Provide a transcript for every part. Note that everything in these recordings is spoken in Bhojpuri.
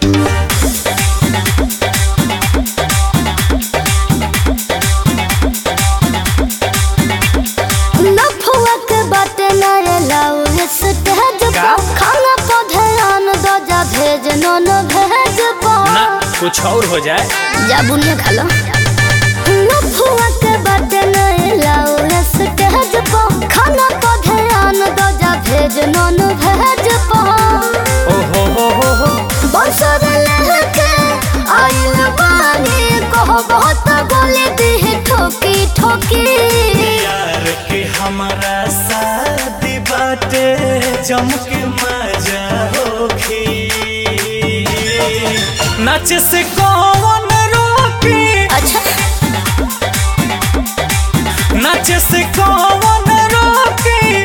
कुछ और हो जाए जा बुनिया खा लो लफुआ के बाटे नहीं लाओ स्टेज पर खाना को ध्यान दो जा भेज नॉन भेज पर हो बंसर लेके आइल बानी कहो बहुत गोली दी ठोकी ठोकी यार के हमारा शादी बाटे जमके मजा होखी नाच से कौन रोकी अच्छा नाच से कौन रोकी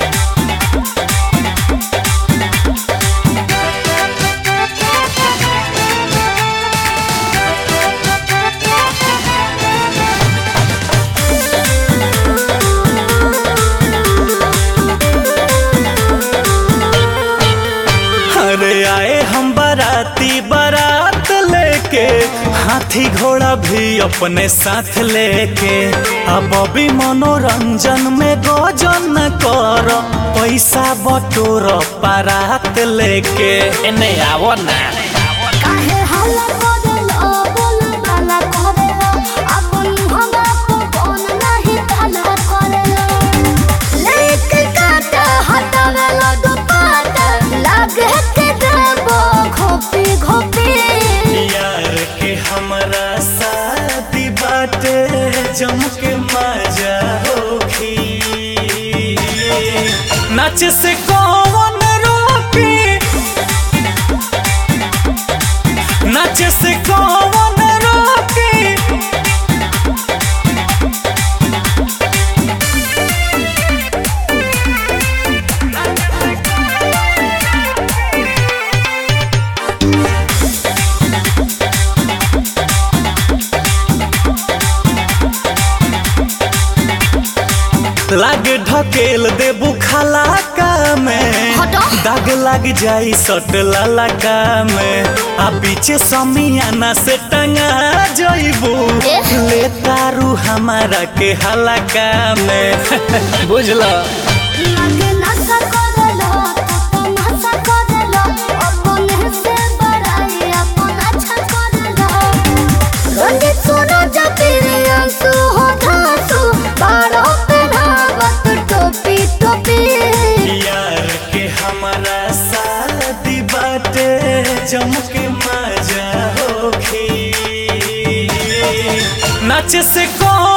अरे आए हम बाराती बारात लेके हाथी घोड़ा भी अपने साथ लेके अब भी मनोरंजन में गोजन कर पैसा बटोर बारात लेके एने आवो ना काहे हल्ला करलो बोल बाला करलो अपन हमरा को कौन नहीं ताला करलो लेके काट हटावेलो दुपाट लागे के देबो घोपी घोपी यार के हमरा शादी बाटे जमके मजा होखी नाच से कौन रोकी नाच से कौन रोकी लागे ढकेल देबू खलाका में हटो। दाग लग जाई सट ललका में आ पीछे समियाना से टंगा जइबू ले तारू हमारा के हलका में बुझला लागे नशा करलो तो नशा करलो अपन से बड़ाई अपन अच्छा करलो रंजित सुनो जपीरी आंसू हो धांसू बारो पे धावत टोपी टोपी यार के हमारा शादी बाटे जमके मजा होखी नाच से कौन